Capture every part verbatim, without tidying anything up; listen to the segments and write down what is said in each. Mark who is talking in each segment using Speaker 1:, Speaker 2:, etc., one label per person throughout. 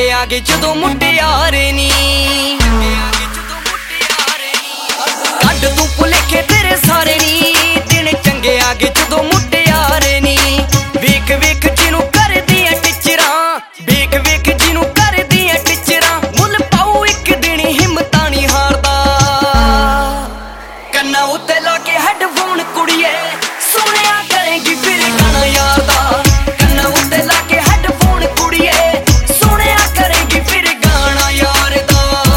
Speaker 1: चंगे आगे जदों मुटियारे नी कड तू भुलेखे तेरे सारे नी दिन चंगे आगे जदों मुटियारे नी वेख वेख जिनू कर दियां टिचरां वेख वेख जिनू कर दियां टिचरां मुल पाऊ एक दिन हिम्मतां नहीं हारदा कन्ना उत्ते लाके हैडफोन कुड़िए सुनिया करेंगी फिर गाना यार दा कन्ना उत्ते लाके हैडफोन कुड़िए सुनिया करेंगी फिर गाना यार दा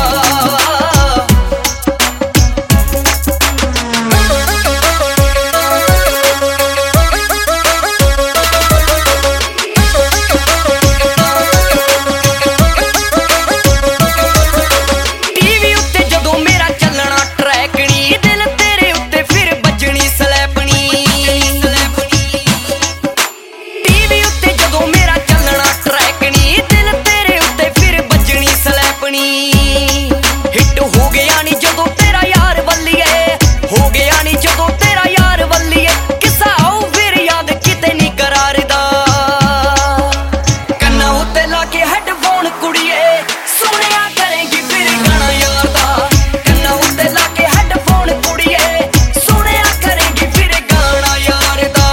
Speaker 1: टीवी उत्ते जदों मेरा चलना ट्रैक नी दिल तेरे उत्ते फिर बजनी स्लैपनी टीवी उत्ते जदों मेरा चलना ट्रैक नी दिल तेरे उत्ते फिर बजनी स्लैपनी हिट हो गया नी जदों तेरा यार वल्लीए हो गया नी जदों तेरा यार वल्लीए किस्सा आओ फिर याद किते नी करारदा कन्ना उत्ते लाके हैडफोन कुड़िए सुनिया करेंगी फिर गाना यार दा कन्ना उत्ते लाके हैडफोन कुड़िए सुनिया करेंगी फिर गाना यार दा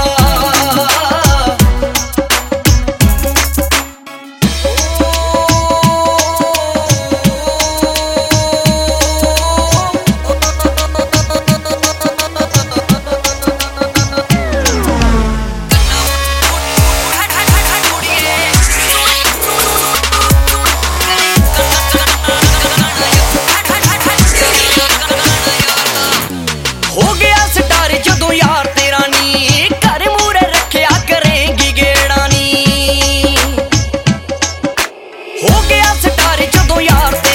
Speaker 1: हो गया स्टार जदों यार तेरा नी घर मूरे रखिया करेंगी गेड़ा नी हो गया स्टार जदों यार